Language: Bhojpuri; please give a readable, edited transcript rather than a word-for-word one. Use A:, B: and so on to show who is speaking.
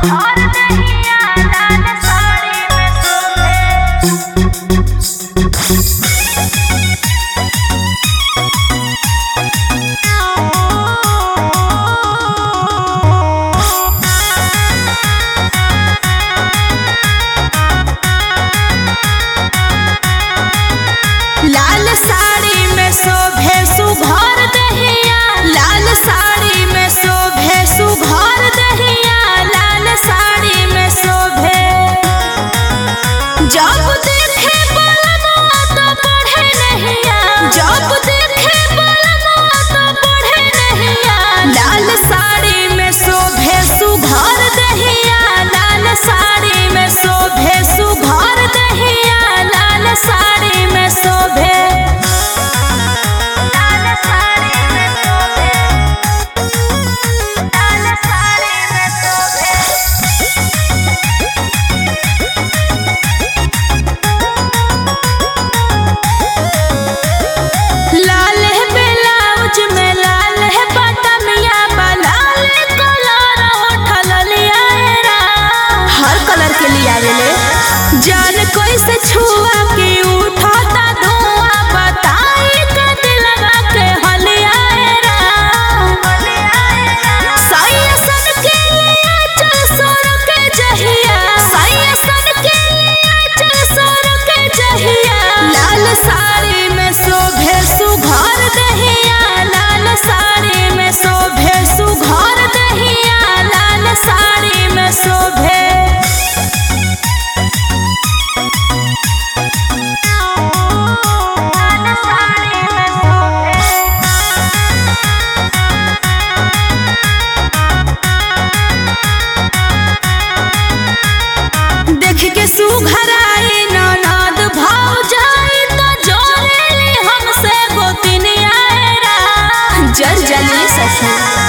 A: लाल साड़ी में शोभे सुघर दहिया, लाल साड़ी में शोभे सुघर दहिया, लाल साड़ी में शोभे। जब देखे बलवा तो बढ़े नहिया, जब देखे बलवा तो बढ़े नहिया। लाल साड़ी में शोभे सुघर दहिया, लाल साड़ी में शोभे सुघर दहिया, लाल साड़ी में शोभे। लाल है ब्लाउज में लाल है बटमिया, लाल कलर उठल लिया रा। हर कलर के लिए आवेले जान कैसे छुआ के उठाता धुआं, बताई का दिलवा के हलिया रा। साया सन के लिया चल सोर के जहिया, साया सन के लिया चल सोर के जहिया। लाल साड़ी में शोभे सुघर दहिया, लाल साड़ी में शोभे सुघर दहिया, लाल साड़ी में शोभे। देख के सुघराई ननद भाव जाई तो जोरेली हमसे गोतिनिया रा। जल जली सखी